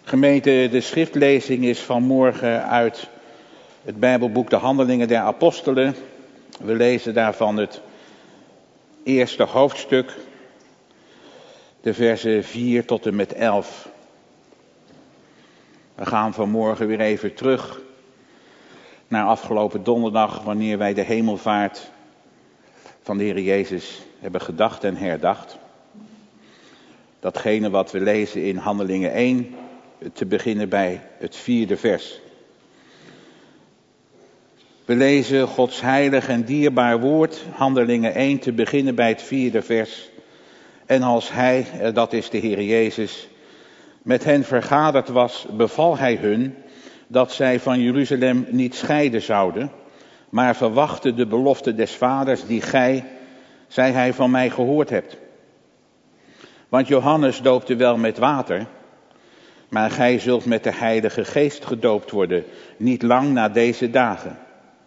Gemeente, de schriftlezing is vanmorgen uit het Bijbelboek De Handelingen der Apostelen. We lezen daarvan het eerste hoofdstuk, de versen 4 tot en met 11. We gaan vanmorgen weer even terug naar afgelopen donderdag, wanneer wij de hemelvaart van de Heer Jezus hebben gedacht en herdacht. Datgene wat we lezen in Handelingen 1, te beginnen bij het 4e vers. We lezen Gods heilig en dierbaar woord, Handelingen 1, te beginnen bij het 4e vers. En als hij, dat is de Heer Jezus, met hen vergaderd was, beval hij hun dat zij van Jeruzalem niet scheiden zouden, maar verwachten de belofte des Vaders die gij, zei hij, van mij gehoord hebt. Want Johannes doopte wel met water, maar gij zult met de Heilige Geest gedoopt worden, niet lang na deze dagen.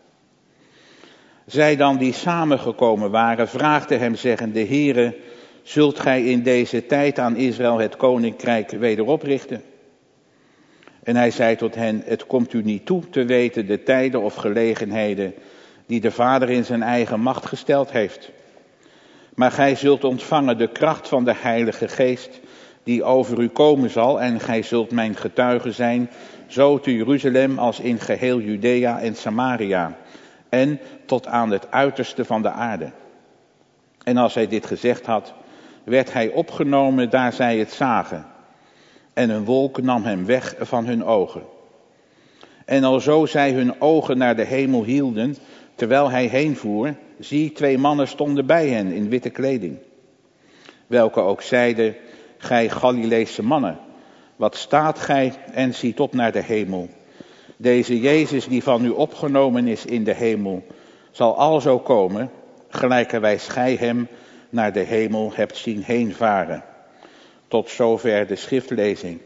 Zij dan die samengekomen waren, vraagden hem zeggende: Heere, zult gij in deze tijd aan Israël het koninkrijk wederoprichten? En hij zei tot hen: het komt u niet toe te weten de tijden of gelegenheden die de Vader in zijn eigen macht gesteld heeft. Maar gij zult ontvangen de kracht van de Heilige Geest die over u komen zal, en gij zult mijn getuige zijn, zo te Jeruzalem als in geheel Judea en Samaria, en tot aan het uiterste van de aarde. En als hij dit gezegd had, werd hij opgenomen daar zij het zagen, en een wolk nam hem weg van hun ogen. En alzo zij hun ogen naar de hemel hielden, terwijl hij heenvoer, zie, 2 mannen stonden bij hen in witte kleding, welke ook zeiden: gij Galileese mannen, wat staat gij en ziet op naar de hemel? Deze Jezus die van u opgenomen is in de hemel, zal alzo komen, gelijkerwijs gij hem naar de hemel hebt zien heenvaren. Tot zover de schriftlezing.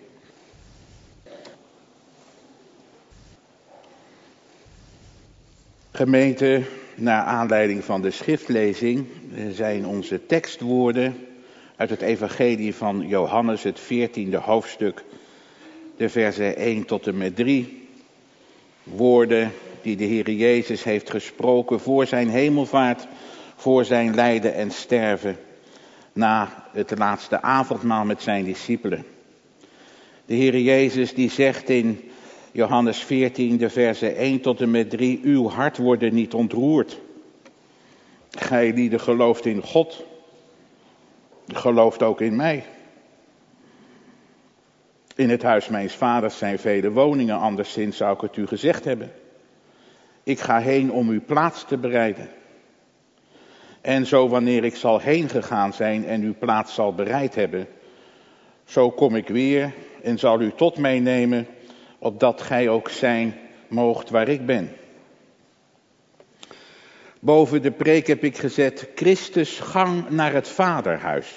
Gemeente, naar aanleiding van de schriftlezing zijn onze tekstwoorden uit het evangelie van Johannes, het 14e hoofdstuk, de versen 1 tot en met 3. Woorden die de Heer Jezus heeft gesproken voor zijn hemelvaart, voor zijn lijden en sterven, na het laatste avondmaal met zijn discipelen. De Heer Jezus die zegt in Johannes 14, de versen 1 tot en met 3, uw hart wordt niet ontroerd. Gij lieden gelooft in God, gelooft ook in mij. In het huis mijns vaders zijn vele woningen, anderszins zou ik het u gezegd hebben. Ik ga heen om u plaats te bereiden. En zo wanneer ik zal heen gegaan zijn en uw plaats zal bereid hebben, zo kom ik weer en zal u tot mij nemen, opdat gij ook zijn moogt waar ik ben. Boven de preek heb ik gezet: Christus gang naar het Vaderhuis.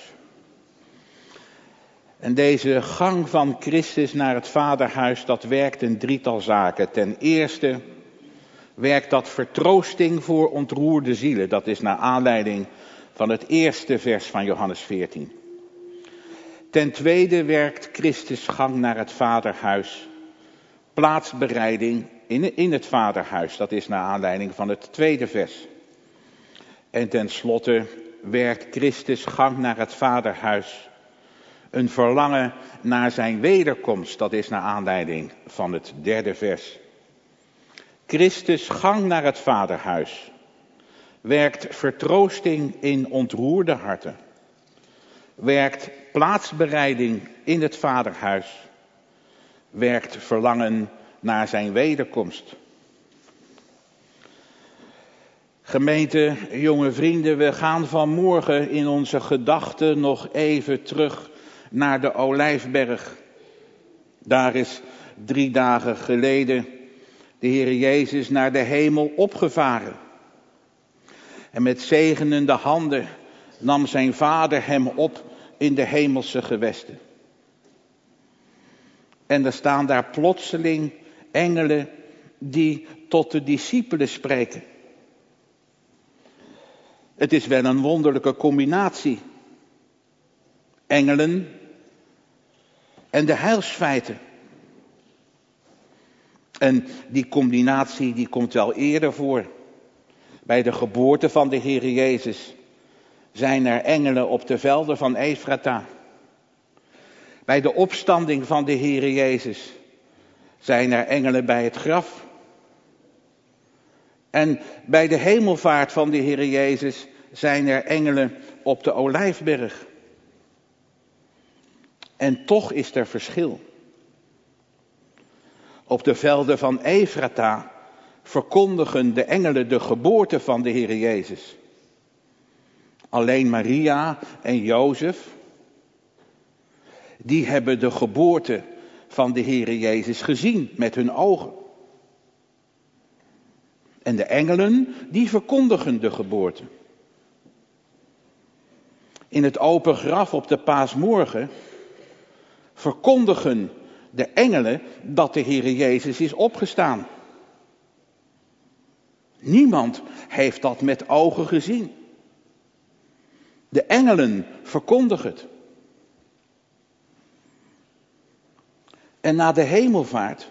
En deze gang van Christus naar het Vaderhuis, dat werkt een drietal zaken. Ten eerste werkt dat vertroosting voor ontroerde zielen. Dat is naar aanleiding van het eerste vers van Johannes 14. Ten tweede werkt Christus gang naar het Vaderhuis plaatsbereiding in het Vaderhuis. Dat is naar aanleiding van het tweede vers. En tenslotte werkt Christus gang naar het Vaderhuis een verlangen naar zijn wederkomst. Dat is naar aanleiding van het derde vers. Christus gang naar het Vaderhuis werkt vertroosting in ontroerde harten. Werkt plaatsbereiding in het Vaderhuis. Werkt verlangen naar zijn wederkomst. Gemeente, jonge vrienden, we gaan vanmorgen in onze gedachten nog even terug naar de Olijfberg. Daar is 3 dagen geleden de Heer Jezus naar de hemel opgevaren. En met zegenende handen nam zijn Vader hem op in de hemelse gewesten. En er staan daar plotseling engelen die tot de discipelen spreken. Het is wel een wonderlijke combinatie. Engelen en de heilsfeiten. En die combinatie die komt wel eerder voor. Bij de geboorte van de Heer Jezus zijn er engelen op de velden van Efrata. Bij de opstanding van de Heer Jezus zijn er engelen bij het graf. En bij de hemelvaart van de Heer Jezus zijn er engelen op de Olijfberg. En toch is er verschil. Op de velden van Efrata verkondigen de engelen de geboorte van de Heer Jezus. Alleen Maria en Jozef, die hebben de geboorte van de Heer Jezus gezien met hun ogen. En de engelen, die verkondigen de geboorte. In het open graf op de paasmorgen verkondigen de engelen dat de Heer Jezus is opgestaan. Niemand heeft dat met ogen gezien. De engelen verkondigen het. En na de hemelvaart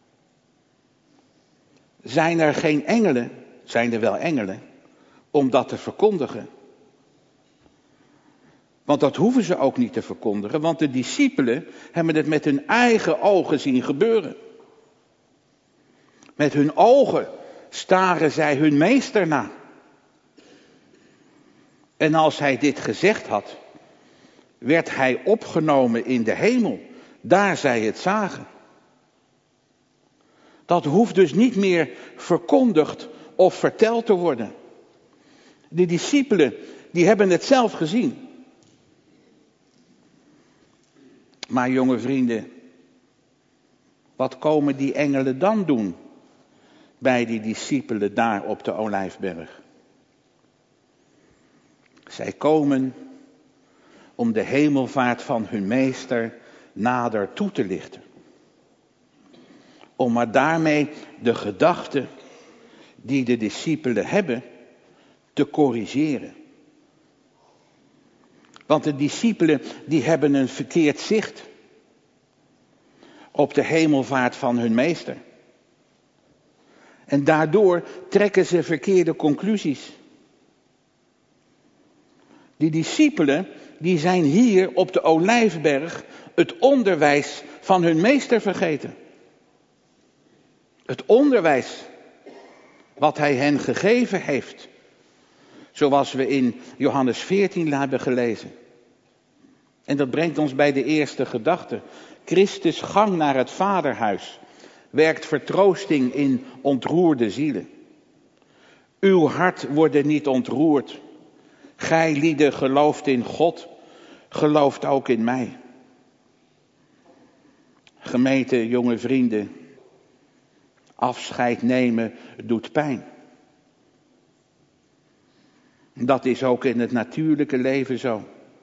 zijn er geen engelen, zijn er wel engelen, om dat te verkondigen. Want dat hoeven ze ook niet te verkondigen, want de discipelen hebben het met hun eigen ogen zien gebeuren. Met hun ogen staren zij hun meester na. En als hij dit gezegd had, werd hij opgenomen in de hemel, daar zij het zagen. Dat hoeft dus niet meer verkondigd of verteld te worden. De discipelen, die hebben het zelf gezien. Maar jonge vrienden, wat komen die engelen dan doen bij die discipelen daar op de Olijfberg? Zij komen om de hemelvaart van hun meester nader toe te lichten. Om maar daarmee de gedachten die de discipelen hebben te corrigeren. Want de discipelen die hebben een verkeerd zicht op de hemelvaart van hun meester. En daardoor trekken ze verkeerde conclusies. Die discipelen die zijn hier op de Olijfberg het onderwijs van hun meester vergeten. Het onderwijs wat hij hen gegeven heeft. Zoals we in Johannes 14 hebben gelezen. En dat brengt ons bij de eerste gedachte. Christus' gang naar het Vaderhuis werkt vertroosting in ontroerde zielen. Uw hart wordt niet ontroerd. Gij lieden gelooft in God, gelooft ook in mij. Gemeente, jonge vrienden, afscheid nemen doet pijn. Dat is ook in het natuurlijke leven zo.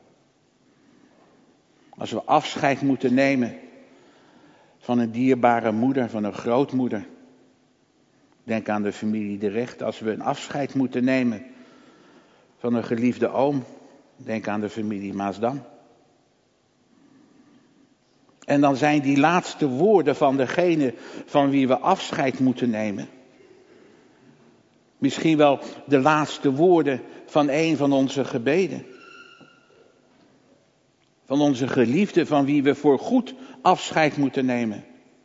Als we afscheid moeten nemen van een dierbare moeder, van een grootmoeder. Denk aan de familie De Recht. Als we een afscheid moeten nemen van een geliefde oom. Denk aan de familie Maasdam. En dan zijn die laatste woorden van degene van wie we afscheid moeten nemen. Misschien wel de laatste woorden van een van onze gebeden. Van onze geliefde van wie we voor goed afscheid moeten nemen.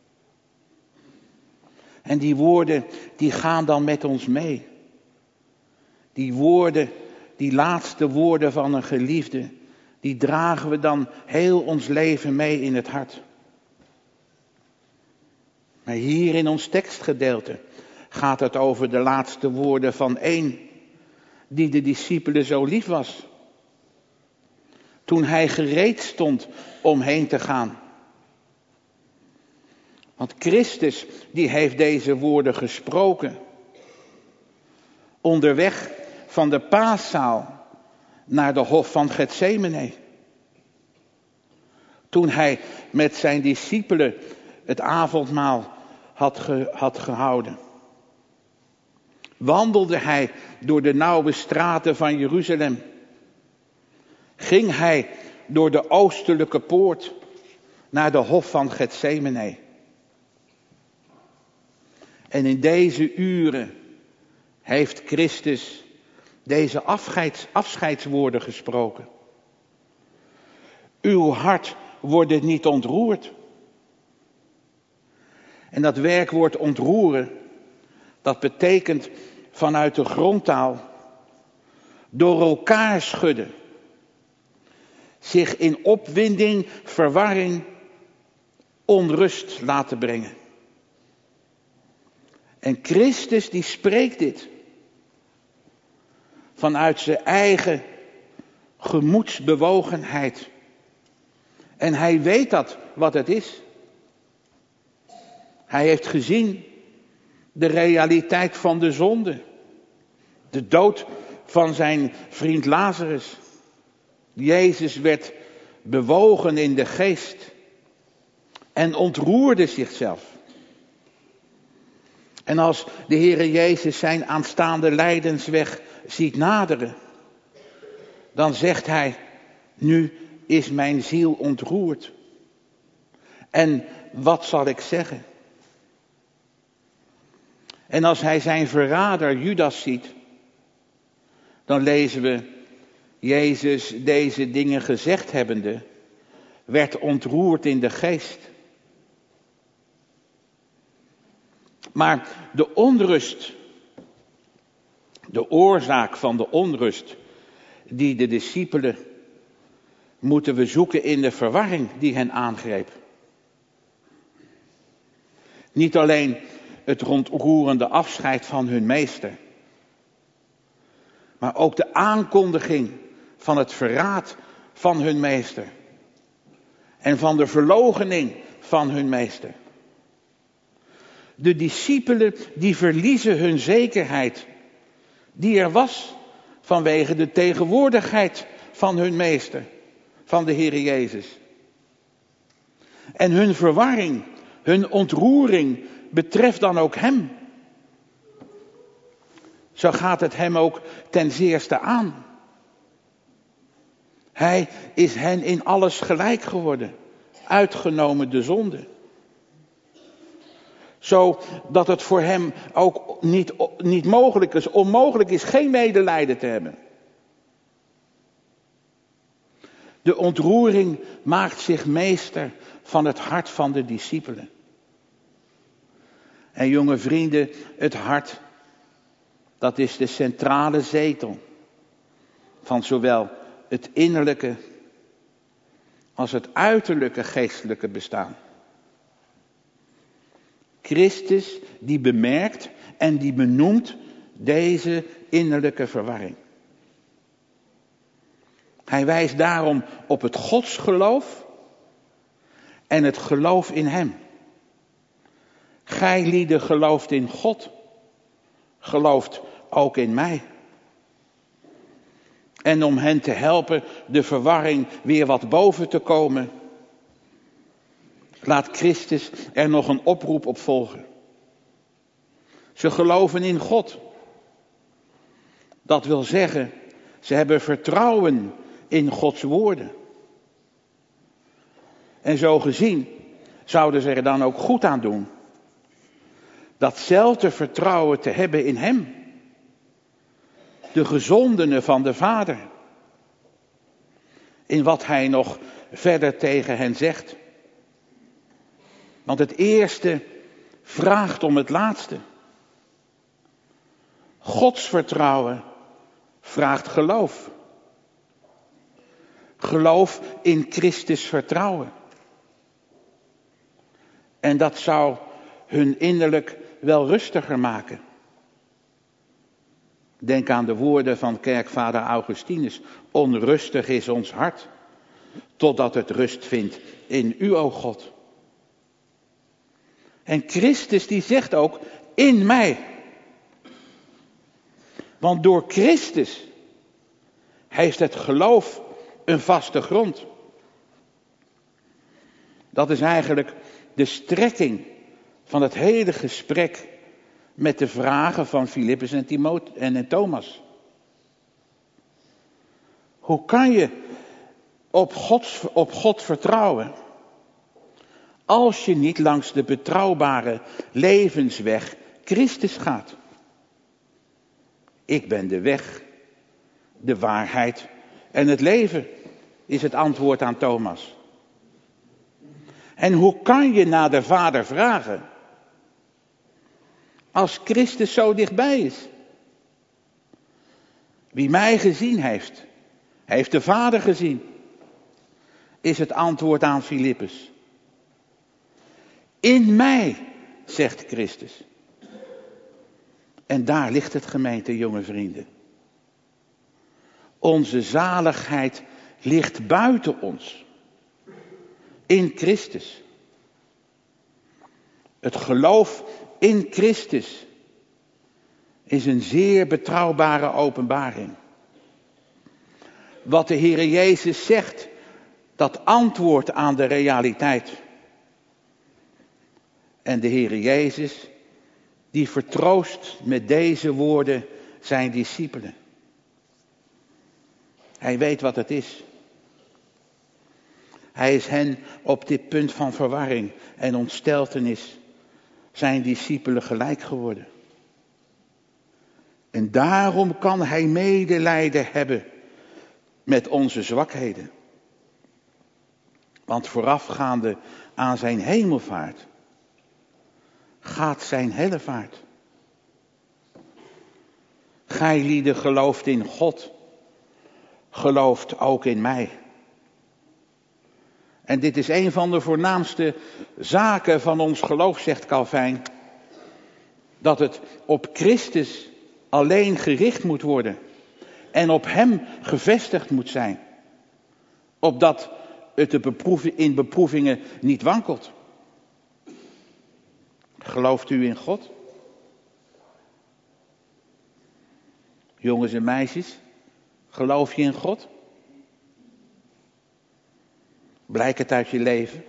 En die woorden die gaan dan met ons mee. Die woorden, die laatste woorden van een geliefde, die dragen we dan heel ons leven mee in het hart. Maar hier in ons tekstgedeelte gaat het over de laatste woorden van één die de discipelen zo lief was. Toen hij gereed stond om heen te gaan. Want Christus die heeft deze woorden gesproken. Onderweg van de paaszaal naar de hof van Getsemane. Toen hij met zijn discipelen het avondmaal had gehouden. Wandelde hij door de nauwe straten van Jeruzalem. Ging hij door de oostelijke poort naar de hof van Getsemane. En in deze uren heeft Christus deze afscheidswoorden gesproken. Uw hart wordt niet ontroerd. En dat werkwoord ontroeren, dat betekent vanuit de grondtaal door elkaar schudden. Zich in opwinding, verwarring, onrust laten brengen. En Christus die spreekt dit vanuit zijn eigen gemoedsbewogenheid. En hij weet dat wat het is. Hij heeft gezien de realiteit van de zonde. De dood van zijn vriend Lazarus. Jezus werd bewogen in de geest en ontroerde zichzelf. En als de Heere Jezus zijn aanstaande lijdensweg ziet naderen, dan zegt hij, nu is mijn ziel ontroerd. En wat zal ik zeggen? En als hij zijn verrader Judas ziet, dan lezen we, Jezus deze dingen gezegd hebbende, werd ontroerd in de geest. Maar de onrust, de oorzaak van de onrust die de discipelen, moeten we zoeken in de verwarring die hen aangreep. Niet alleen het ontroerende afscheid van hun meester, maar ook de aankondiging van het verraad van hun meester en van de verloochening van hun meester. De discipelen die verliezen hun zekerheid die er was vanwege de tegenwoordigheid van hun meester, van de Heere Jezus. En hun verwarring, hun ontroering betreft dan ook hem. Zo gaat het hem ook ten zeerste aan. Hij is hen in alles gelijk geworden, uitgenomen de zonde. Zodat het voor hem ook niet mogelijk is, onmogelijk is geen medelijden te hebben. De ontroering maakt zich meester van het hart van de discipelen. En jonge vrienden, het hart, dat is de centrale zetel van zowel het innerlijke als het uiterlijke geestelijke bestaan. Christus die bemerkt en die benoemt deze innerlijke verwarring. Hij wijst daarom op het godsgeloof en het geloof in hem. Gij lieden gelooft in God, gelooft ook in mij. En om hen te helpen de verwarring weer wat boven te komen, laat Christus er nog een oproep op volgen. Ze geloven in God. Dat wil zeggen, ze hebben vertrouwen in Gods woorden. En zo gezien zouden ze er dan ook goed aan doen datzelfde vertrouwen te hebben in hem. De gezondene van de Vader. In wat hij nog verder tegen hen zegt. Want het eerste vraagt om het laatste. Gods vertrouwen vraagt geloof. Geloof in Christus vertrouwen. En dat zou hun innerlijk wel rustiger maken. Denk aan de woorden van kerkvader Augustinus. Onrustig is ons hart, totdat het rust vindt in u, o God. En Christus die zegt ook, in mij. Want door Christus heeft het geloof een vaste grond. Dat is eigenlijk de strekking van het hele gesprek met de vragen van Filippus en Thomas. Hoe kan je op God vertrouwen als je niet langs de betrouwbare levensweg Christus gaat. Ik ben de weg, de waarheid en het leven, is het antwoord aan Thomas. En hoe kan je naar de Vader vragen als Christus zo dichtbij is? Wie mij gezien heeft, heeft de Vader gezien, is het antwoord aan Filippus. In mij, zegt Christus. En daar ligt het, gemeente, jonge vrienden. Onze zaligheid ligt buiten ons. In Christus. Het geloof in Christus is een zeer betrouwbare openbaring. Wat de Heere Jezus zegt, dat antwoordt aan de realiteit. En de Heere Jezus, die vertroost met deze woorden zijn discipelen. Hij weet wat het is. Hij is hen op dit punt van verwarring en ontsteltenis zijn discipelen gelijk geworden. En daarom kan hij medelijden hebben met onze zwakheden. Want voorafgaande aan zijn hemelvaart gaat zijn hellevaart. Gij gelooft in God, gelooft ook in mij. En dit is een van de voornaamste zaken van ons geloof, zegt Calvijn. Dat het op Christus alleen gericht moet worden. En op hem gevestigd moet zijn. Opdat het in beproevingen niet wankelt. Gelooft u in God? Jongens en meisjes, geloof je in God? Blijkt het uit je leven?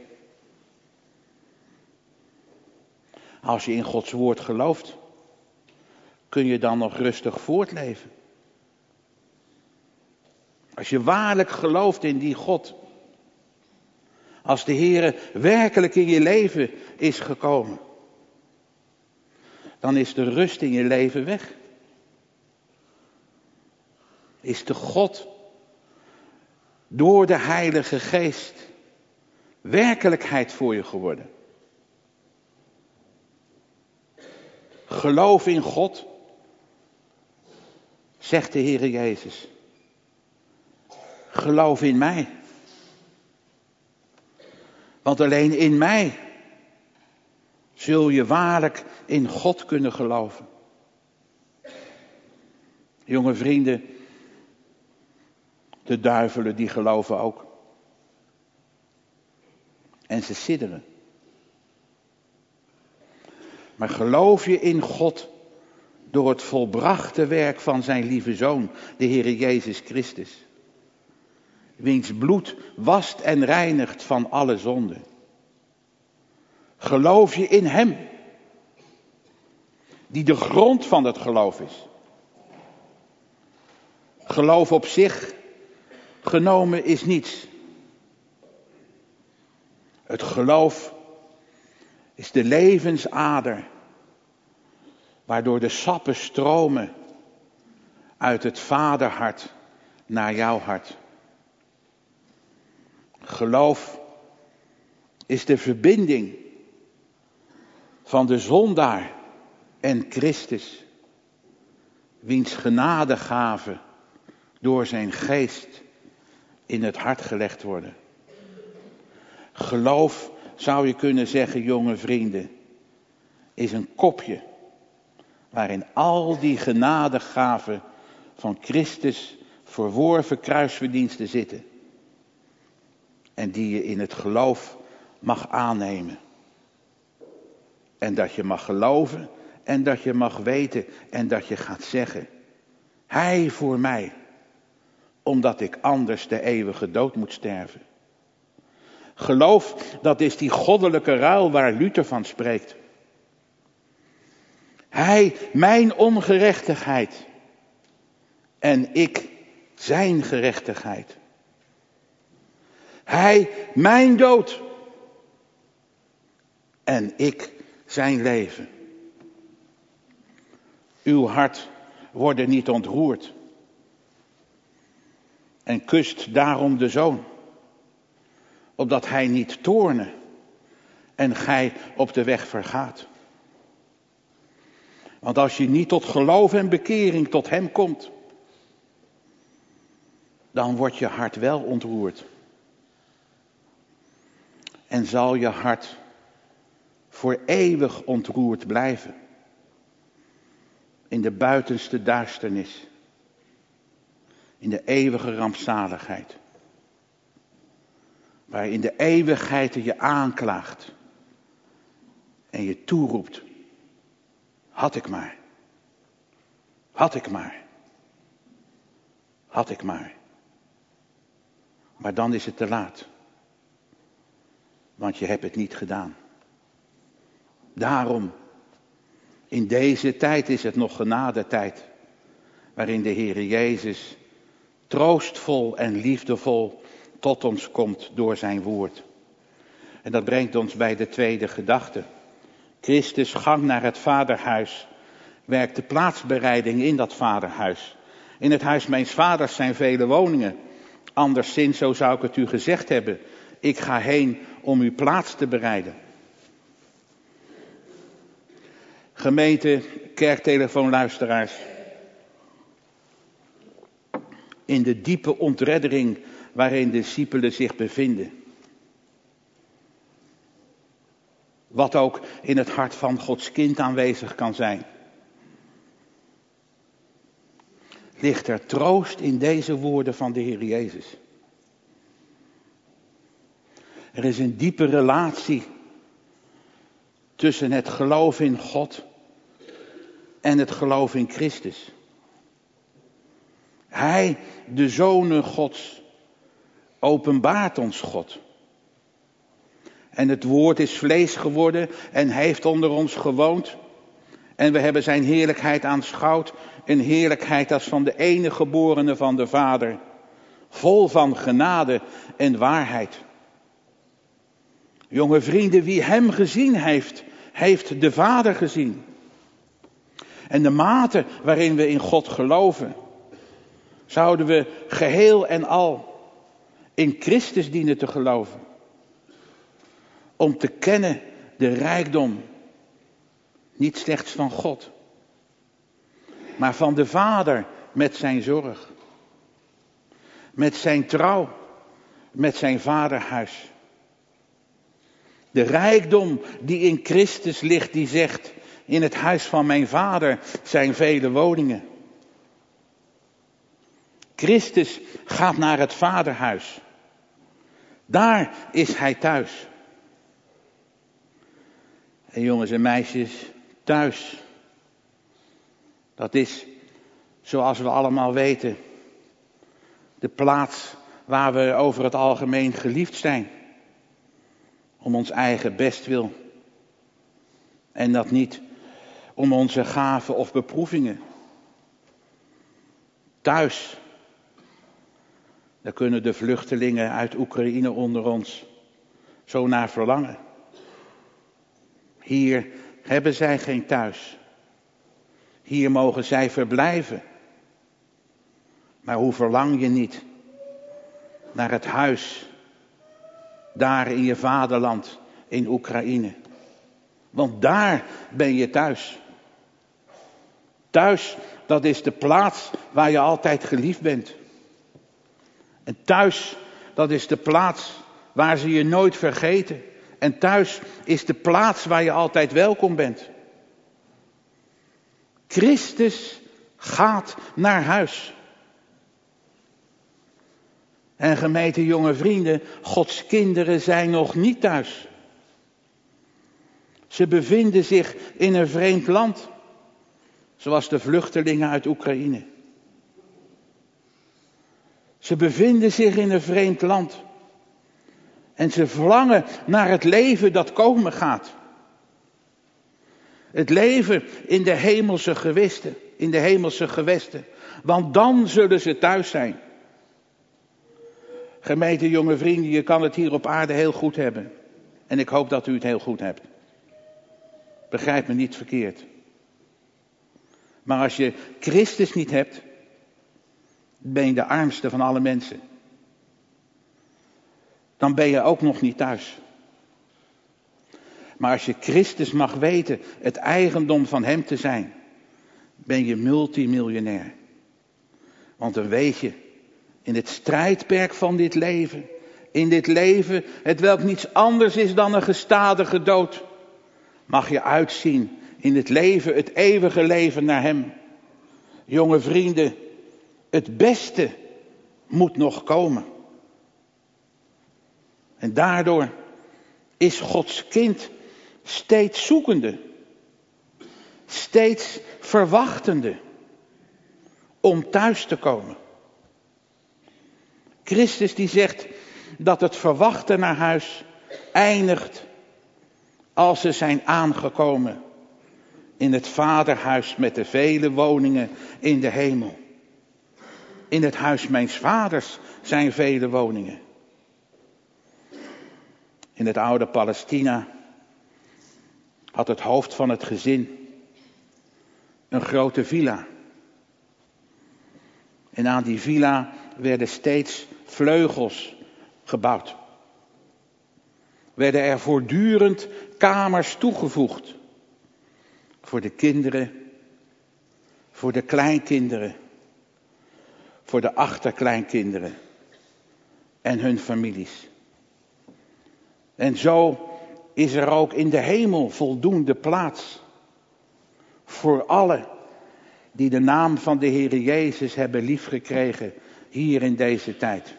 Als je in Gods woord gelooft, kun je dan nog rustig voortleven. Als je waarlijk gelooft in die God. Als de Heere werkelijk in je leven is gekomen. Dan is de rust in je leven weg. Is de God door de Heilige Geest werkelijkheid voor je geworden. Geloof in God, zegt de Heere Jezus. Geloof in mij. Want alleen in mij zul je waarlijk in God kunnen geloven. Jonge vrienden, de duivelen die geloven ook. En ze sidderen. Maar geloof je in God door het volbrachte werk van zijn lieve Zoon, de Heere Jezus Christus. Wiens bloed wast en reinigt van alle zonde. Geloof je in hem, die de grond van het geloof is. Geloof op zich genomen is niets. Het geloof is de levensader, waardoor de sappen stromen uit het vaderhart naar jouw hart. Geloof is de verbinding van de zondaar en Christus, wiens genadegave door zijn geest in het hart gelegd worden. Geloof, zou je kunnen zeggen, jonge vrienden, is een kopje waarin al die genadegaven van Christus verworven kruisverdiensten zitten. En die je in het geloof mag aannemen. En dat je mag geloven en dat je mag weten en dat je gaat zeggen. Hij voor mij, omdat ik anders de eeuwige dood moet sterven. Geloof, dat is die goddelijke ruil waar Luther van spreekt. Hij, mijn ongerechtigheid. En ik, zijn gerechtigheid. Hij, mijn dood. En ik, zijn leven. Uw hart wordt niet ontroerd. En kust daarom de Zoon, opdat hij niet toorne en gij op de weg vergaat. Want als je niet tot geloof en bekering tot hem komt, dan wordt je hart wel ontroerd. En zal je hart voor eeuwig ontroerd blijven. In de buitenste duisternis. In de eeuwige rampzaligheid. Waar in de eeuwigheid je aanklaagt. En je toeroept. Had ik maar. Had ik maar. Had ik maar. Maar dan is het te laat. Want je hebt het niet gedaan. Daarom, in deze tijd is het nog genadetijd. Waarin de Heere Jezus troostvol en liefdevol tot ons komt door zijn woord. En dat brengt ons bij de tweede gedachte. Christus gang naar het vaderhuis. Werkt de plaatsbereiding in dat vaderhuis. In het huis mijns vaders zijn vele woningen. Anderszins, zo zou ik het u gezegd hebben. Ik ga heen om uw plaats te bereiden. Gemeente, kerktelefoonluisteraars. In de diepe ontreddering waarin de discipelen zich bevinden. Wat ook in het hart van Gods kind aanwezig kan zijn. Ligt er troost in deze woorden van de Heer Jezus. Er is een diepe relatie tussen het geloof in God en het geloof in Christus. Hij, de Zonen Gods, openbaart ons God. En het woord is vlees geworden en heeft onder ons gewoond. En we hebben zijn heerlijkheid aanschouwd. Een heerlijkheid als van de enige geborene van de Vader. Vol van genade en waarheid. Jonge vrienden, wie hem gezien heeft, heeft de Vader gezien. En de mate waarin we in God geloven, zouden we geheel en al in Christus dienen te geloven. Om te kennen de rijkdom, niet slechts van God, maar van de Vader met zijn zorg. Met zijn trouw, met zijn vaderhuis. De rijkdom die in Christus ligt, die zegt, in het huis van mijn Vader zijn vele woningen. Christus gaat naar het vaderhuis. Daar is hij thuis. En jongens en meisjes, thuis. Dat is, zoals we allemaal weten, de plaats waar we over het algemeen geliefd zijn. Om ons eigen bestwil. En dat niet om onze gaven of beproevingen. Thuis. Daar kunnen de vluchtelingen uit Oekraïne onder ons zo naar verlangen. Hier hebben zij geen thuis. Hier mogen zij verblijven. Maar hoe verlang je niet naar het huis, daar in je vaderland, in Oekraïne. Want daar ben je thuis. Thuis, dat is de plaats waar je altijd geliefd bent. En thuis, dat is de plaats waar ze je nooit vergeten. En thuis is de plaats waar je altijd welkom bent. Christus gaat naar huis. En gemeente jonge vrienden, Gods kinderen zijn nog niet thuis. Ze bevinden zich in een vreemd land. Zoals de vluchtelingen uit Oekraïne. Ze bevinden zich in een vreemd land. En ze verlangen naar het leven dat komen gaat. Het leven in de hemelse gewesten. Want dan zullen ze thuis zijn. Gemeente jonge vrienden, je kan het hier op aarde heel goed hebben. En ik hoop dat u het heel goed hebt. Begrijp me niet verkeerd. Maar als je Christus niet hebt, ben je de armste van alle mensen. Dan ben je ook nog niet thuis. Maar als je Christus mag weten, het eigendom van hem te zijn, ben je multimiljonair. Want dan weet je, in het strijdperk van dit leven, in dit leven, het welk niets anders is dan een gestadige dood, mag je uitzien in het leven, het eeuwige leven naar hem. Jonge vrienden, het beste moet nog komen. En daardoor is Gods kind steeds zoekende, steeds verwachtende om thuis te komen. Christus die zegt dat het verwachten naar huis eindigt als ze zijn aangekomen in het vaderhuis met de vele woningen in de hemel. In het huis mijns vaders zijn vele woningen. In het oude Palestina had het hoofd van het gezin een grote villa. En aan die villa werden steeds vleugels gebouwd. Werden er voortdurend kamers toegevoegd. Voor de kinderen, voor de kleinkinderen, voor de achterkleinkinderen en hun families. En zo is er ook in de hemel voldoende plaats voor allen die de naam van de Heer Jezus hebben liefgekregen hier in deze tijd.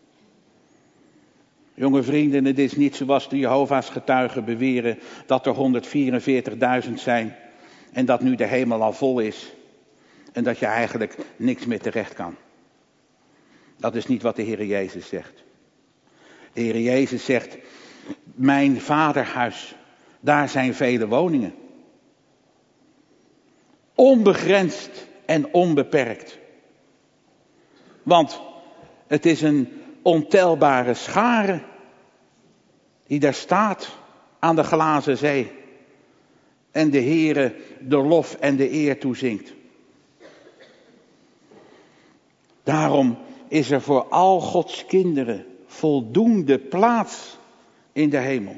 Jonge vrienden, het is niet zoals de Jehovah's getuigen beweren dat er 144.000 zijn en dat nu de hemel al vol is en dat je eigenlijk niks meer terecht kan. Dat is niet wat de Heer Jezus zegt. De Heer Jezus zegt, mijn vaderhuis, daar zijn vele woningen. Onbegrensd en onbeperkt. Want het is een ontelbare schare die daar staat aan de glazen zee. En de Heere de lof en de eer toezingt. Daarom is er voor al Gods kinderen voldoende plaats in de hemel.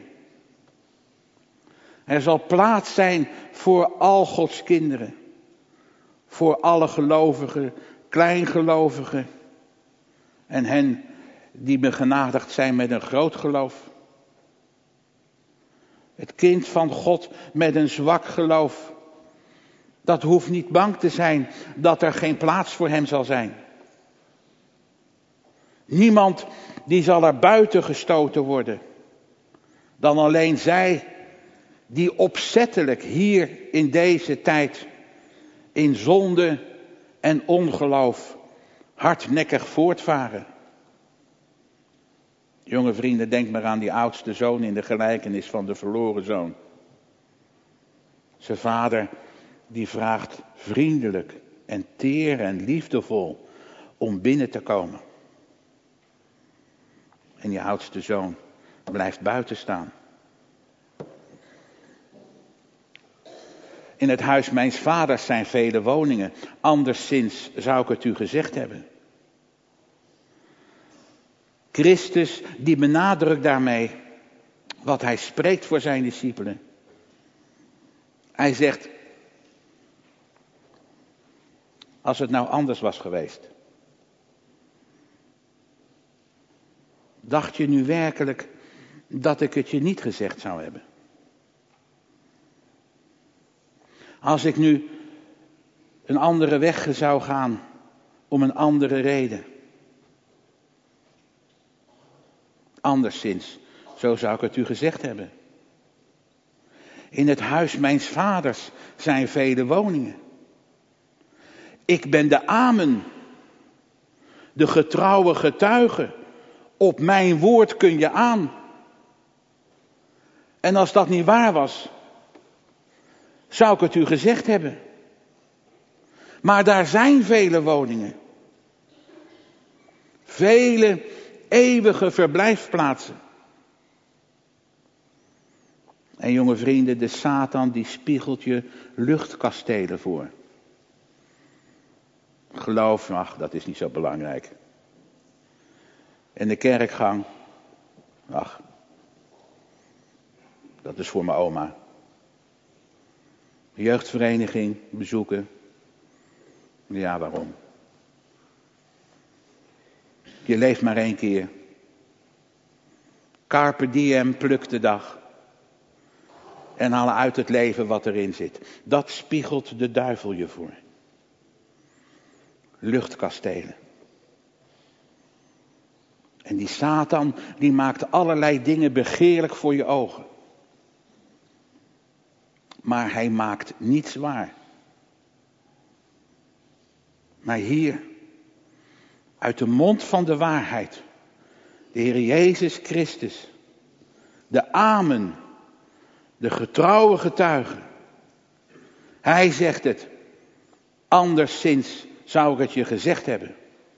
Er zal plaats zijn voor al Gods kinderen. Voor alle gelovigen, kleingelovigen. En hen die begenadigd zijn met een groot geloof. Het kind van God met een zwak geloof. Dat hoeft niet bang te zijn dat er geen plaats voor hem zal zijn. Niemand die zal er buiten gestoten worden. Dan alleen zij die opzettelijk hier in deze tijd in zonde en ongeloof hardnekkig voortvaren. Jonge vrienden, denk maar aan die oudste zoon in de gelijkenis van de verloren zoon. Zijn vader die vraagt vriendelijk en teer en liefdevol om binnen te komen. En die oudste zoon blijft buiten staan. In het huis mijns vaders zijn vele woningen, anderszins zou ik het u gezegd hebben. Christus die benadrukt daarmee wat hij spreekt voor zijn discipelen. Hij zegt, als het nou anders was geweest. Dacht je nu werkelijk dat ik het je niet gezegd zou hebben? Als ik nu een andere weg zou gaan om een andere reden. Anderszins, zo zou ik het u gezegd hebben. In het huis mijns vaders zijn vele woningen. Ik ben de Amen, de getrouwe getuige. Op mijn woord kun je aan. En als dat niet waar was, zou ik het u gezegd hebben. Maar daar zijn vele woningen. Vele eeuwige verblijfplaatsen. En jonge vrienden, de Satan die spiegelt je luchtkastelen voor. Geloof, ach, dat is niet zo belangrijk. En de kerkgang, ach, dat is voor mijn oma. Jeugdvereniging bezoeken, ja, waarom? Je leeft maar 1 keer. Carpe diem, pluk de dag. En haal uit het leven wat erin zit. Dat spiegelt de duivel je voor. Luchtkastelen. En die Satan, die maakt allerlei dingen begeerlijk voor je ogen. Maar hij maakt niets waar. Maar hier, uit de mond van de waarheid, de Heer Jezus Christus, de Amen, de getrouwe getuige. Hij zegt het, anderszins zou ik het je gezegd hebben.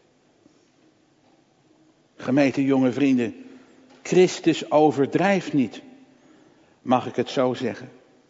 Gemeente jonge vrienden, Christus overdrijft niet, mag ik het zo zeggen.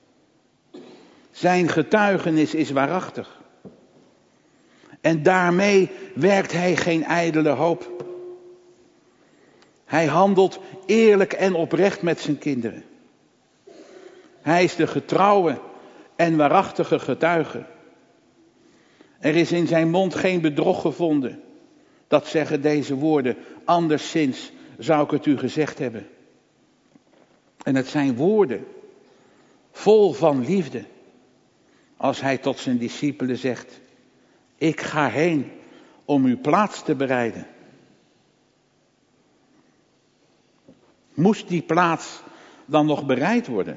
Zijn getuigenis is waarachtig. En daarmee werkt hij geen ijdele hoop. Hij handelt eerlijk en oprecht met zijn kinderen. Hij is de getrouwe en waarachtige getuige. Er is in zijn mond geen bedrog gevonden. Dat zeggen deze woorden, anderszins zou ik het u gezegd hebben. En het zijn woorden vol van liefde. Als hij tot zijn discipelen zegt, ik ga heen om uw plaats te bereiden. Moest die plaats dan nog bereid worden?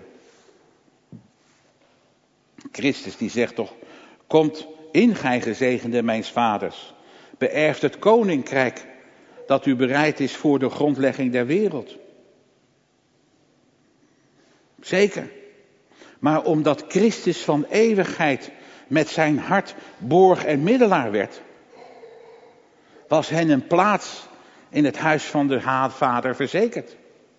Christus die zegt toch, komt in gij gezegende mijns vaders, beërft het koninkrijk dat u bereid is voor de grondlegging der wereld. Zeker. Maar omdat Christus van eeuwigheid met zijn hart borg en middelaar werd, was hen een plaats in het huis van de Vader verzekerd.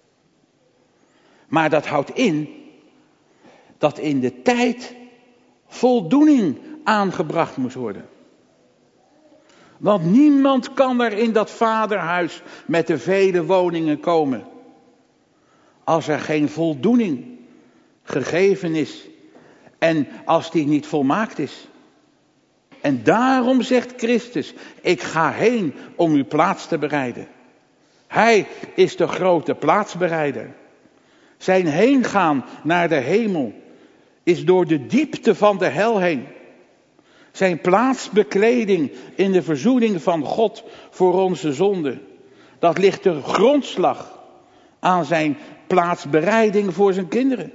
Maar dat houdt in dat in de tijd voldoening aangebracht moest worden. Want niemand kan er in dat vaderhuis met de vele woningen komen als er geen voldoening gegeven is en als die niet volmaakt is. En daarom zegt Christus, ik ga heen om uw plaats te bereiden. Hij is de grote plaatsbereider. Zijn heengaan naar de hemel is door de diepte van de hel heen. Zijn plaatsbekleding in de verzoening van God voor onze zonde. Dat ligt de grondslag aan zijn plaatsbereiding voor zijn kinderen.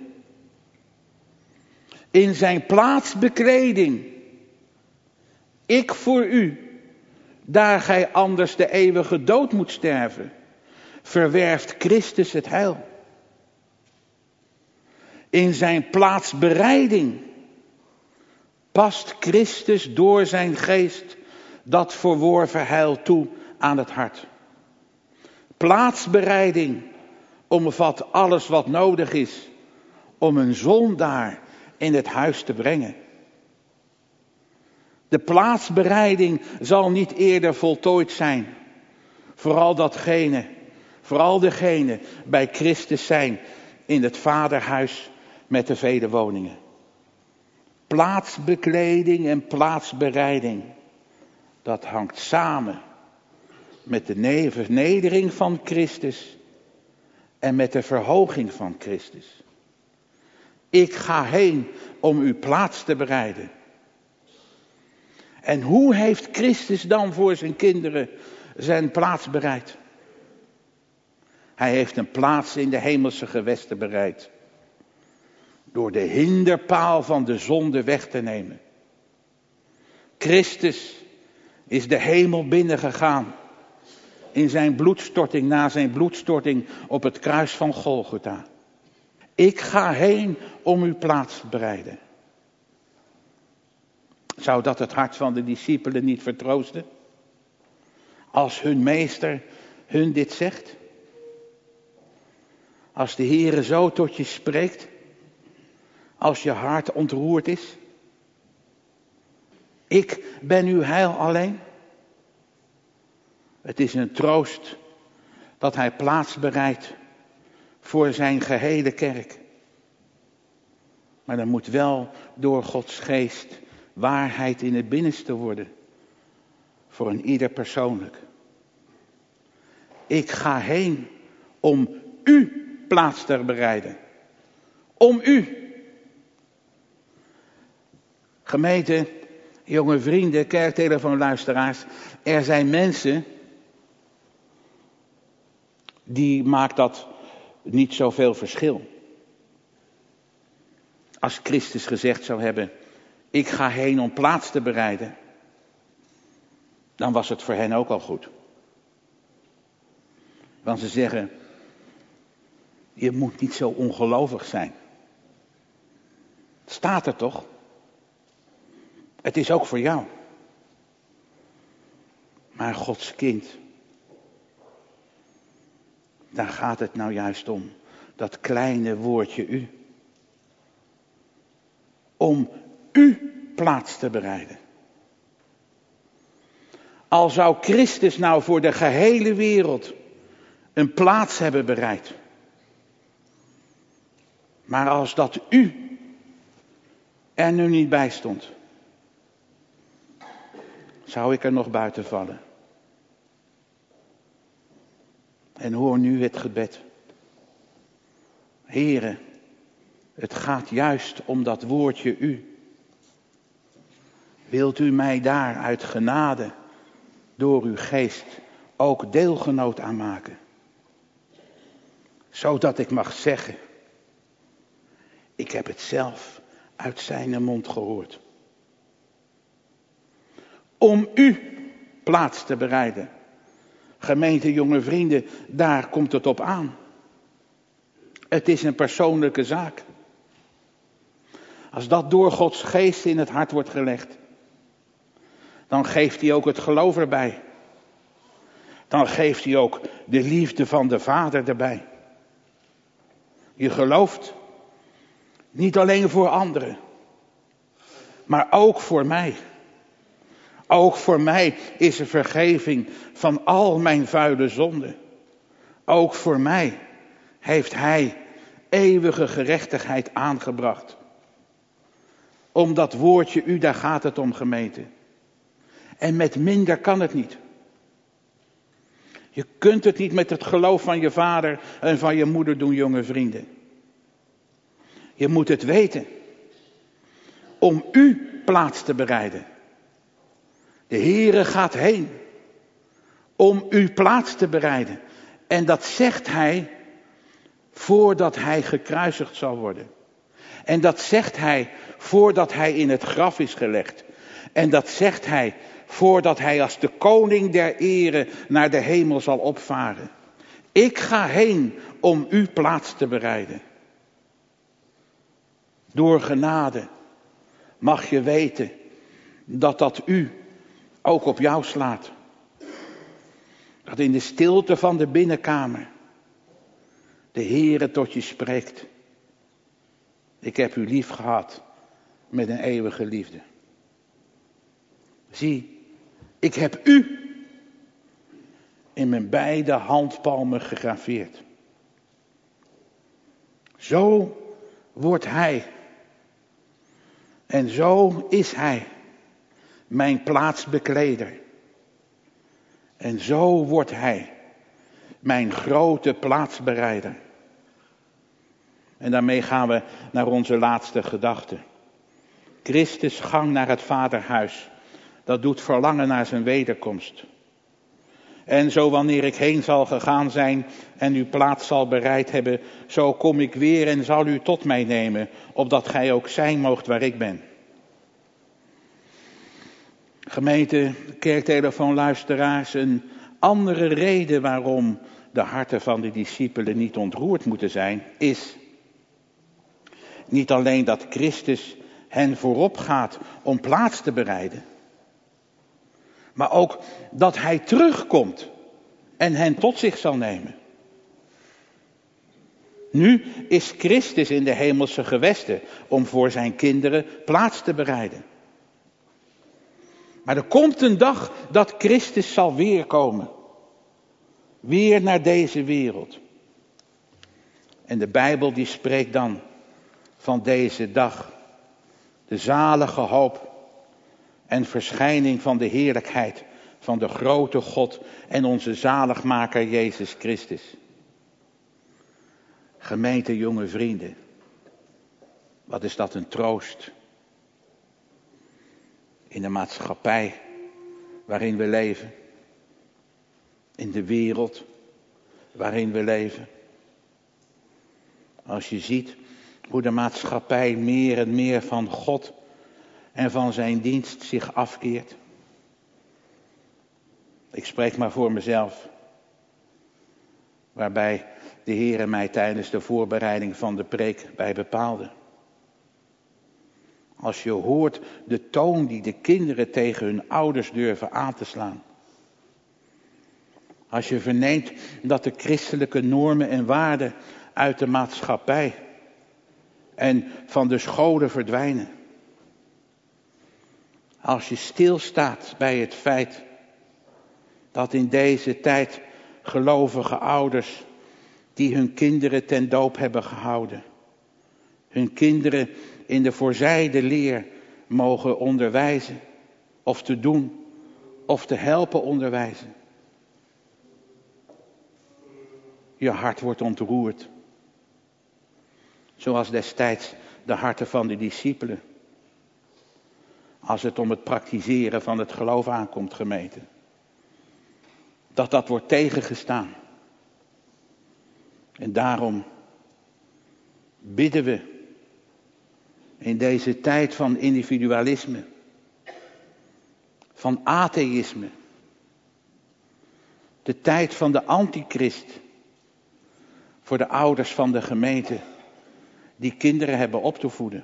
In zijn plaatsbekleding. Ik voor u, daar gij anders de eeuwige dood moet sterven, verwerft Christus het heil. In zijn plaatsbereiding past Christus door zijn geest dat verworven heil toe aan het hart. Plaatsbereiding omvat alles wat nodig is om een zondaar in het huis te brengen. De plaatsbereiding zal niet eerder voltooid zijn. Vooral degene bij Christus zijn in het vaderhuis met de vele woningen. Plaatsbekleding en plaatsbereiding, dat hangt samen met de vernedering van Christus en met de verhoging van Christus. Ik ga heen om uw plaats te bereiden. En hoe heeft Christus dan voor zijn kinderen zijn plaats bereid? Hij heeft een plaats in de hemelse gewesten bereid. Door de hinderpaal van de zonde weg te nemen. Christus is de hemel binnengegaan. In zijn bloedstorting, na zijn bloedstorting op het kruis van Golgotha. Ik ga heen om uw plaats te bereiden. Zou dat het hart van de discipelen niet vertroosten? Als hun meester hun dit zegt? Als de Heere zo tot je spreekt? Als je hart ontroerd is? Ik ben uw heil alleen. Het is een troost dat hij plaats bereidt voor zijn gehele kerk. Maar dan moet wel door Gods geest waarheid in het binnenste worden. Voor een ieder persoonlijk. Ik ga heen om u plaats te bereiden. Om u. Gemeente, jonge vrienden, kerktelefoonluisteraars. Er zijn mensen die maakt dat niet zoveel verschil. Als Christus gezegd zou hebben, ik ga heen om plaats te bereiden. Dan was het voor hen ook al goed. Want ze zeggen, je moet niet zo ongelovig zijn. Het staat er toch? Het is ook voor jou. Maar Gods kind, daar gaat het nou juist om. Dat kleine woordje u. Om u plaats te bereiden. Al zou Christus nou voor de gehele wereld een plaats hebben bereid. Maar als dat u er nu niet bij stond, zou ik er nog buiten vallen. En hoor nu het gebed. Here, het gaat juist om dat woordje u. Wilt u mij daar uit genade door uw geest ook deelgenoot aan maken? Zodat ik mag zeggen, ik heb het zelf uit zijn mond gehoord. Om u plaats te bereiden. Gemeente, jonge vrienden, daar komt het op aan. Het is een persoonlijke zaak. Als dat door Gods geest in het hart wordt gelegd, dan geeft hij ook het geloof erbij. Dan geeft hij ook de liefde van de Vader erbij. Je gelooft niet alleen voor anderen, maar ook voor mij. Ook voor mij is er vergeving van al mijn vuile zonden. Ook voor mij heeft hij eeuwige gerechtigheid aangebracht. Om dat woordje u, daar gaat het om, gemeente. En met minder kan het niet. Je kunt het niet met het geloof van je vader en van je moeder doen, jonge vrienden. Je moet het weten. Om u plaats te bereiden. De Heere gaat heen. Om u plaats te bereiden. En dat zegt hij voordat hij gekruisigd zal worden. En dat zegt hij voordat hij in het graf is gelegd. En dat zegt hij voordat hij als de koning der ere naar de hemel zal opvaren. Ik ga heen om u plaats te bereiden. Door genade mag je weten dat dat u ook op jou slaat. Dat in de stilte van de binnenkamer de Heere tot je spreekt. Ik heb u lief gehad met een eeuwige liefde. Zie, ik heb u in mijn beide handpalmen gegraveerd. Zo wordt hij en zo is hij mijn plaatsbekleder. En zo wordt hij mijn grote plaatsbereider. En daarmee gaan we naar onze laatste gedachte. Christus gang naar het Vaderhuis. Dat doet verlangen naar zijn wederkomst. En zo wanneer ik heen zal gegaan zijn en uw plaats zal bereid hebben, zo kom ik weer en zal u tot mij nemen, opdat gij ook zijn moogt waar ik ben. Gemeente, kerktelefoonluisteraars, een andere reden waarom de harten van de discipelen niet ontroerd moeten zijn, is niet alleen dat Christus hen voorop gaat om plaats te bereiden, maar ook dat hij terugkomt en hen tot zich zal nemen. Nu is Christus in de hemelse gewesten om voor zijn kinderen plaats te bereiden. Maar er komt een dag dat Christus zal weerkomen. Weer naar deze wereld. En de Bijbel die spreekt dan van deze dag. De zalige hoop en verschijning van de heerlijkheid van de grote God en onze zaligmaker Jezus Christus. Gemeente jonge vrienden, wat is dat een troost. In de maatschappij waarin we leven. In de wereld waarin we leven. Als je ziet hoe de maatschappij meer en meer van God en van zijn dienst zich afkeert. Ik spreek maar voor mezelf. Waarbij de Heere mij tijdens de voorbereiding van de preek bij bepaalde. Als je hoort de toon die de kinderen tegen hun ouders durven aan te slaan. Als je verneemt dat de christelijke normen en waarden uit de maatschappij en van de scholen verdwijnen. Als je stilstaat bij het feit dat in deze tijd gelovige ouders die hun kinderen ten doop hebben gehouden, hun kinderen in de voorzijde leer mogen onderwijzen, of te doen, of te helpen onderwijzen. Je hart wordt ontroerd. Zoals destijds de harten van de discipelen. Als het om het praktiseren van het geloof aankomt, gemeente. Dat wordt tegengestaan. En daarom bidden we in deze tijd van individualisme, van atheïsme, de tijd van de antichrist, voor de ouders van de gemeente die kinderen hebben op te voeden.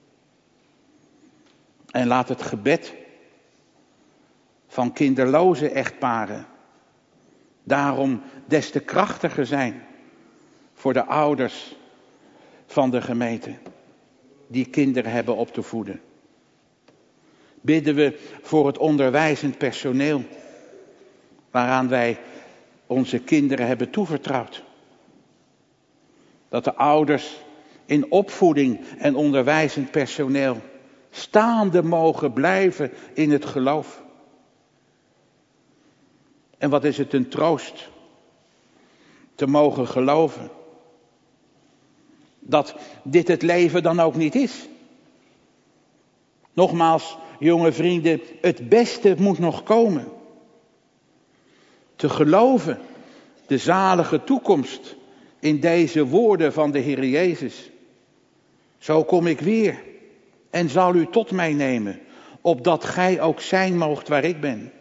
En laat het gebed van kinderloze echtparen daarom des te krachtiger zijn voor de ouders van de gemeente die kinderen hebben op te voeden. Bidden we voor het onderwijzend personeel waaraan wij onze kinderen hebben toevertrouwd. Dat de ouders in opvoeding en onderwijzend personeel staande mogen blijven in het geloof. En wat is het een troost te mogen geloven dat dit het leven dan ook niet is. Nogmaals, jonge vrienden, het beste moet nog komen. Te geloven, de zalige toekomst in deze woorden van de Heer Jezus. Zo kom ik weer en zal u tot mij nemen, opdat gij ook zijn moogt waar ik ben.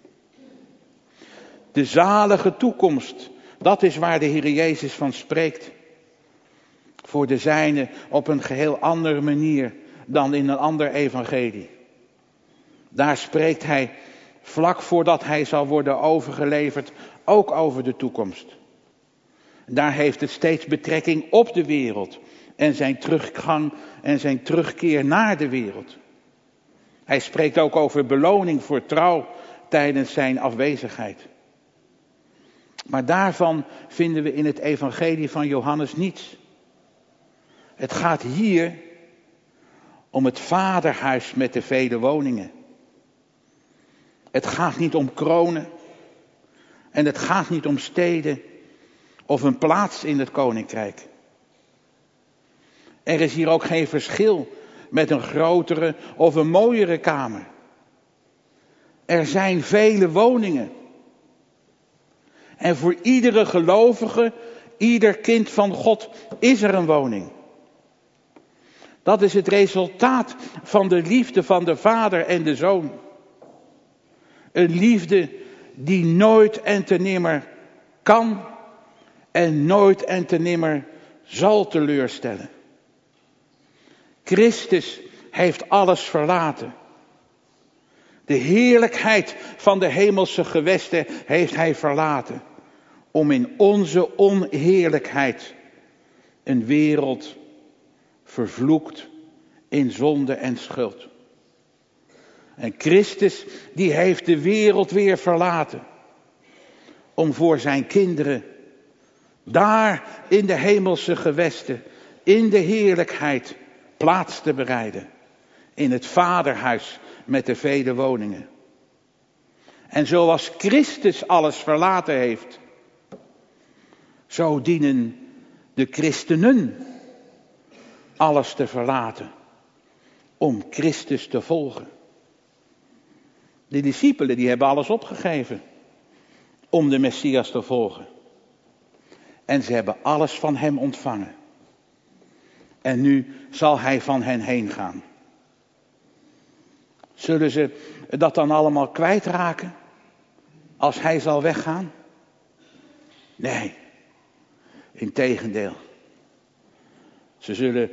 De zalige toekomst, dat is waar de Heer Jezus van spreekt. Voor de zijnen op een geheel andere manier dan in een ander evangelie. Daar spreekt hij vlak voordat hij zal worden overgeleverd ook over de toekomst. Daar heeft het steeds betrekking op de wereld en zijn teruggang en zijn terugkeer naar de wereld. Hij spreekt ook over beloning voor trouw tijdens zijn afwezigheid. Maar daarvan vinden we in het evangelie van Johannes niets. Het gaat hier om het vaderhuis met de vele woningen. Het gaat niet om kronen. En het gaat niet om steden of een plaats in het koninkrijk. Er is hier ook geen verschil met een grotere of een mooiere kamer. Er zijn vele woningen. En voor iedere gelovige, ieder kind van God is er een woning. Dat is het resultaat van de liefde van de Vader en de Zoon. Een liefde die nooit en te nimmer kan en nooit en te nimmer zal teleurstellen. Christus heeft alles verlaten. De heerlijkheid van de hemelse gewesten heeft hij verlaten. Om in onze onheerlijkheid een wereld vervloekt in zonde en schuld. En Christus, die heeft de wereld weer verlaten. Om voor zijn kinderen, daar in de hemelse gewesten, in de heerlijkheid, plaats te bereiden. In het Vaderhuis met de vele woningen. En zoals Christus alles verlaten heeft, zo dienen de christenen alles te verlaten om Christus te volgen. De discipelen die hebben alles opgegeven om de Messias te volgen. En ze hebben alles van hem ontvangen. En nu zal hij van hen heen gaan. Zullen ze dat dan allemaal kwijtraken als hij zal weggaan? Nee, integendeel. Ze zullen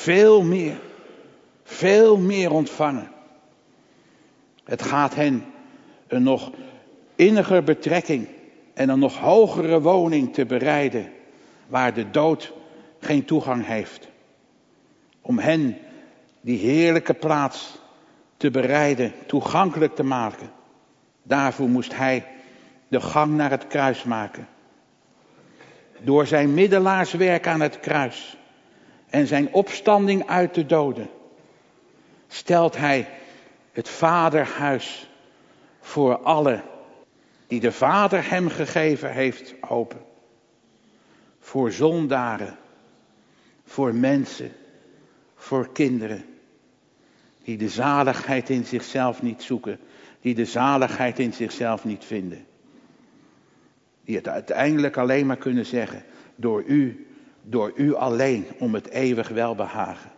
veel meer ontvangen. Het gaat hen een nog inniger betrekking en een nog hogere woning te bereiden, waar de dood geen toegang heeft. Om hen die heerlijke plaats te bereiden, toegankelijk te maken. Daarvoor moest hij de gang naar het kruis maken. Door zijn middelaarswerk aan het kruis en zijn opstanding uit de doden stelt hij het Vaderhuis voor alle die de Vader hem gegeven heeft open. Voor zondaren, voor mensen, voor kinderen die de zaligheid in zichzelf niet zoeken, die de zaligheid in zichzelf niet vinden. Die het uiteindelijk alleen maar kunnen zeggen, door u alleen, om het eeuwig welbehagen.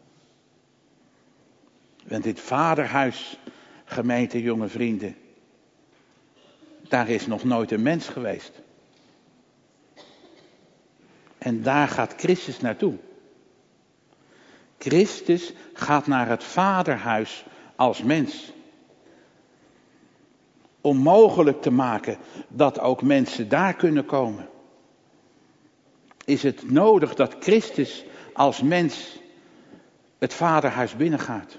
Want dit Vaderhuis, gemeente, jonge vrienden, daar is nog nooit een mens geweest. En daar gaat Christus naartoe. Christus gaat naar het Vaderhuis als mens. Om mogelijk te maken dat ook mensen daar kunnen komen. Is het nodig dat Christus als mens het Vaderhuis binnengaat.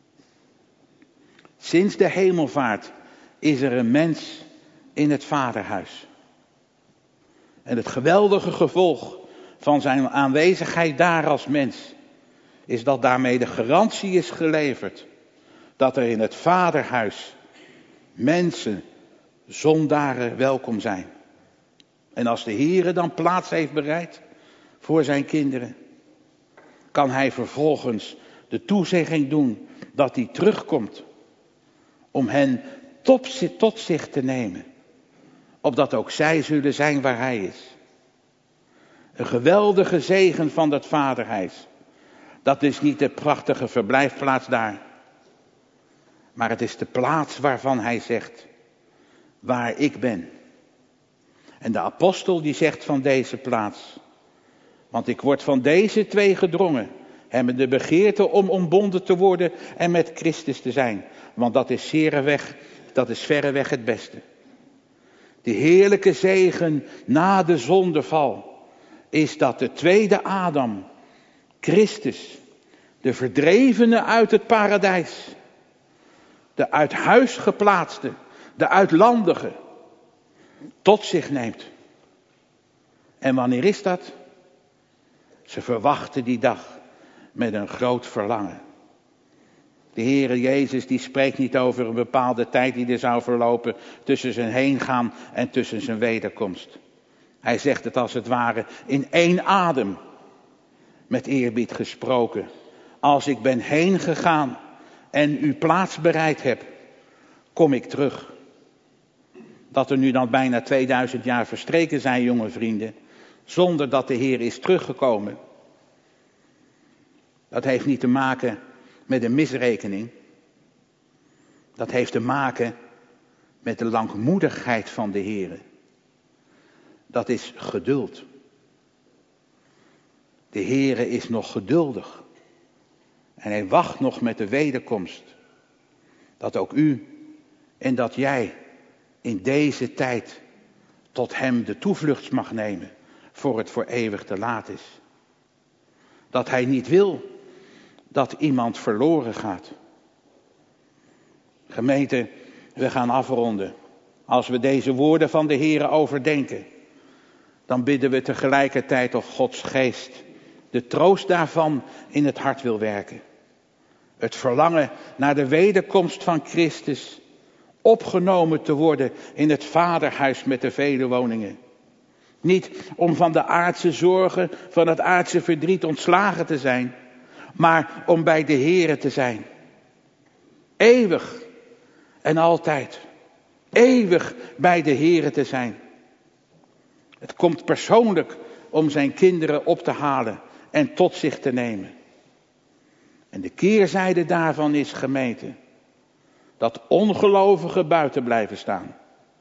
Sinds de hemelvaart is er een mens in het Vaderhuis. En het geweldige gevolg van zijn aanwezigheid daar als mens is dat daarmee de garantie is geleverd dat er in het Vaderhuis mensen, zondaren welkom zijn. En als de Heere dan plaats heeft bereid voor zijn kinderen, kan hij vervolgens de toezegging doen dat hij terugkomt om hen tot zich te nemen, opdat ook zij zullen zijn waar hij is. Een geweldige zegen van dat Vaderhuis. Dat is niet de prachtige verblijfplaats daar, maar het is de plaats waarvan hij zegt, waar ik ben. En de apostel die zegt van deze plaats, want ik word van deze twee gedrongen, hebben de begeerte om ontbonden te worden en met Christus te zijn. Want dat is verreweg het beste. De heerlijke zegen na de zondeval is dat de tweede Adam, Christus, de verdrevene uit het paradijs, de uit huis geplaatste, de uitlandige, tot zich neemt. En wanneer is dat? Ze verwachten die dag met een groot verlangen. De Heere Jezus die spreekt niet over een bepaalde tijd die er zou verlopen tussen zijn heengaan en tussen zijn wederkomst. Hij zegt het als het ware in één adem, met eerbied gesproken. Als ik ben heen gegaan en u plaats bereid heb, kom ik terug. Dat er nu dan bijna 2000 jaar verstreken zijn, jonge vrienden, zonder dat de Heer is teruggekomen. Dat heeft niet te maken met een misrekening. Dat heeft te maken met de langmoedigheid van de Heer. Dat is geduld. De Heer is nog geduldig. En hij wacht nog met de wederkomst. Dat ook u en dat jij in deze tijd tot hem de toevlucht mag nemen, voor het voor eeuwig te laat is. Dat hij niet wil dat iemand verloren gaat. Gemeente, we gaan afronden. Als we deze woorden van de Heere overdenken, dan bidden we tegelijkertijd of Gods geest de troost daarvan in het hart wil werken. Het verlangen naar de wederkomst van Christus, opgenomen te worden in het vaderhuis met de vele woningen. Niet om van de aardse zorgen, van het aardse verdriet ontslagen te zijn, maar om bij de Heere te zijn. Eeuwig en altijd. Eeuwig bij de Heere te zijn. Het komt persoonlijk om zijn kinderen op te halen en tot zich te nemen. En de keerzijde daarvan is, gemeente, dat ongelovigen buiten blijven staan.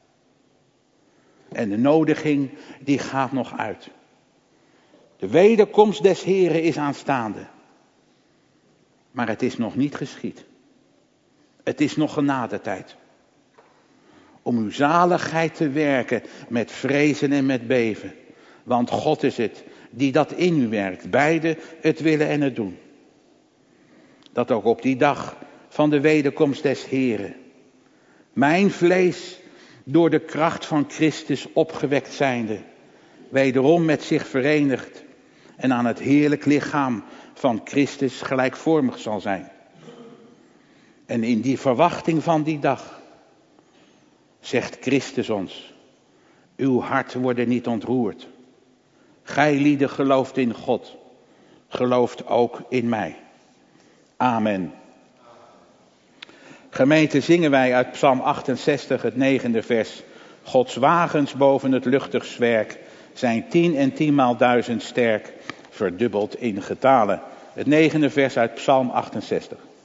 En de nodiging, die gaat nog uit. De wederkomst des Heren is aanstaande. Maar het is nog niet geschied. Het is nog genadetijd. Om uw zaligheid te werken met vrezen en met beven. Want God is het die dat in u werkt. Beide het willen en het doen. Dat ook op die dag van de wederkomst des Heren mijn vlees door de kracht van Christus opgewekt zijnde, wederom met zich verenigd en aan het heerlijk lichaam van Christus gelijkvormig zal zijn. En in die verwachting van die dag zegt Christus ons: uw hart wordt niet ontroerd. Gij lieden gelooft in God, gelooft ook in mij. Amen. Gemeente, zingen wij uit Psalm 68, het 9e vers. Gods wagens boven het luchtig zwerk zijn 10 en 10.000 sterk, verdubbeld in getalen. Het 9e vers uit Psalm 68.